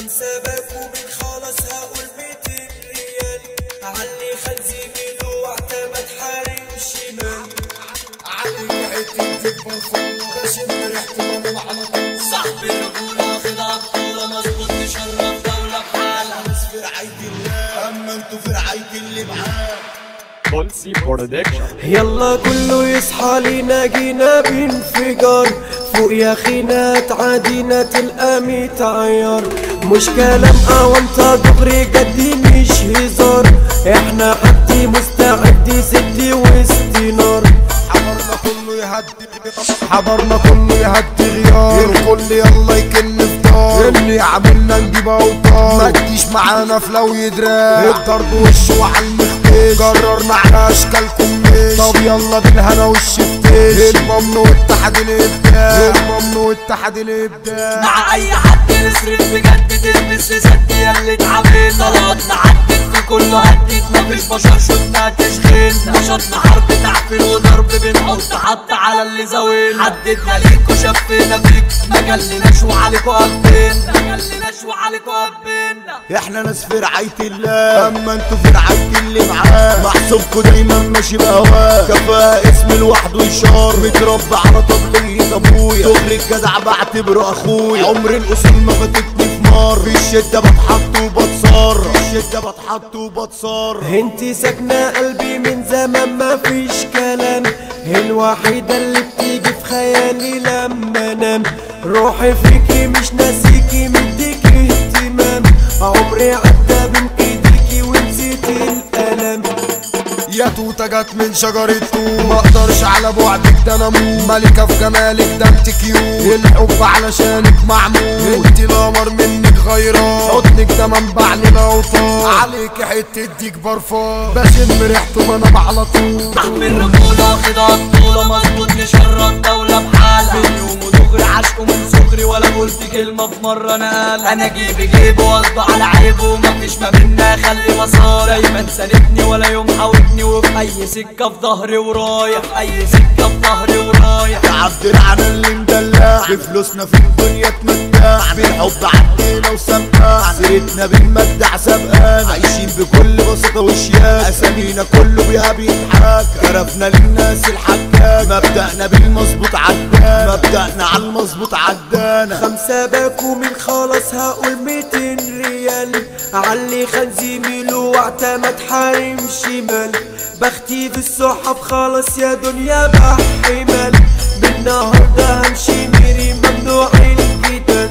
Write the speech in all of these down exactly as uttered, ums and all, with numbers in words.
خمسة باكو من خلاص هقول ميتين ريال علي خنزي ميلو واعتمد حارم شمال علي حتة تكبر فوق بشم ريحته وانا على طول صاحبي رجولة خدع بطولة مظبوط يشرف دولة بحالها ناس في رعاية الله اما انتوا في رعاية اللي معاه بولسي برودكشن. يلا كله يصحى لينا جينا بانفجار فوق يا خينا تعادينا تلقى ميت عيار مش كلام اوانطة دغري جدي مش هزار احنا حدي مستعد سدي وسط نار حضرنا كله يهدي حضرنا كله يهدي غيار الكل يلا يكن في دار اللي عملنا نجيب اوطار ما تجيش معانا في لو يدراع الضرب وشه وعلى المخبز قررنا على اشكالكم مش طب يلا بالهنا والشفتيش الممنوع والاتحاد الابداع الممنوع والاتحاد الابداع مع اي حد نصرف بجد تلبس سد ياللي اتعبينا طلعتنا عدت في كله هدت مفيش بشر شفنا تشغيلنا نشاطنا حرب تعفير وضرب بنحط حط على اللي زاوينا حددنا ليكوا شفينا فيك ما جلناش وعليكوا قبينا ما جلناش وعليكوا قبينا احنا ناس في رعاية الله اما انتوا في رعاية اللي معاه محسوبكوا دايما ماشي بهواه كفاءة اسم لوحده يشار متربى على طبلية ابويا دغري الجدع بعتبره اخويا عمر الاصول ما فاتتني في مار في الشدة بتحط وبتصار في الشدة بتحط وبتصار انتي ساكنة قلبي من زمان ما فيش كلام الوحيدة اللي بتيجي في خيالي لما انام روحي فيكي مش ناسيكي مديكي اهتمام عمري عدى بين ايديكي ونسيت الالم يا توتة جت من شجرة توت ما اقدرش على بعدك ده انا اموت ملكة في جمالك ده انت كيوت الحب علشانك معمول انت القمر منك غيران حضنك ده منبع للاوطان عليك حتة ديك برفان بشم ريحته وانا على طول تحمل رجولة خدع الطولة مظبوط نشرف دولة بحالها من يوم ودغري عشقه من صغري ولا قلت كلمة في مرة انا قال انا جيبي جيبه وقصده على عيبه مفيش ما بينا خلي مسار دايما ساندني ولا يوم حاولتني وفي اي سكة في ظهري ورايح في اي سكة في ظهري ورايح يا عبد العنا اللي مدلع بفلوسنا في الدنيا تمتع بالحب عدينا وسمع سيرتنا بالمجدع سبقانا عايشين بكل بساطة وشياكة اسامينا كله بيها بيتحاكى عرفنا للناس الحكاك مبدأنا بالمظبوط عدانا مبدأنا على المظبوط عدانا خمسة باكو من خلاص هقول ميتين ريال علي خنزي ميلو واعتمد حارم شمال بختي في الصحاب خلاص يا دنيا بحمل بالنهارده همشي ميري ممنوع الجدال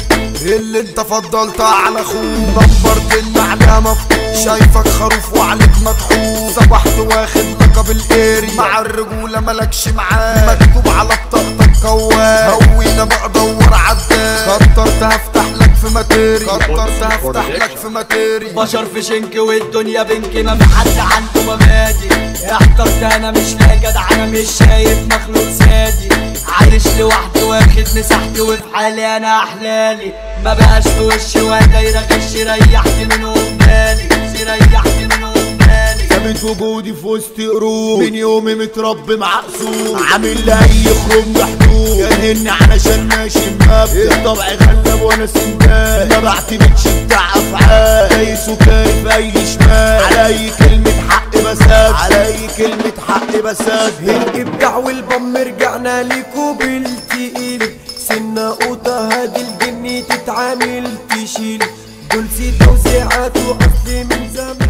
اللي انت فضلتها على اخوك نبرت اللي عليها مفتوح شايفك خروف وعليك مدحوس صبحت واخد لقب القيري مع الرجولة ملكش معاه مكتوب على بطاقتك كواه هوينا بقى دور عداد كترت هفتح لك في ماتيري كترت هفتح لك في ماتيري بشر في شنك والدنيا بنك ما في حد عنده مبادئ احترت انا مش لاقي جدع انا مش شايف مخلوق سادي عايش لوحدي واخد مساحتي وفي حالي انا احلالي ما بقاش في وشي ودايرة غش ريحت من قدامي ريحت من قدامي ثابت وجودي في وسط قروب من يومي متربي معقسوم عامل لاي خروج محدود جاهلني علشان ماشي مبدأ الطبع غلب وانا سندان ما بعتمدش بتاع افعال دايس وكاري في اي شمال على اي كلمة حق بساد على اي كلمة حق بساد الابداع والبم رجعنا ليكو بالتقيل سنة قوطة هادي الجني تتعامل تشيل دول سي توزيعات واصلي من زمان